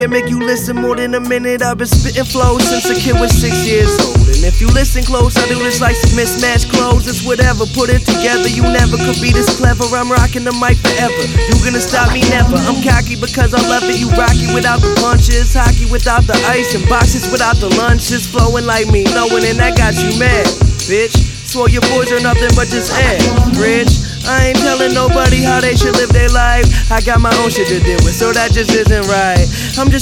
It make you listen more than a minute. I've been spitting flows since a kid was 6 years old. And if you listen close, I do this like some mismatched clothes. It's whatever, put it together. You never could be this clever. I'm rocking the mic forever. You gonna stop me? Never. I'm cocky because I love it. You rocky without the punches, hockey without the ice, and boxes without the lunches. Flowing like me, knowing, and that got you mad, bitch. Swore your boys are nothing but just average. I ain't telling nobody how they should live their life. I got my own shit to deal with, so that just isn't right. I'm just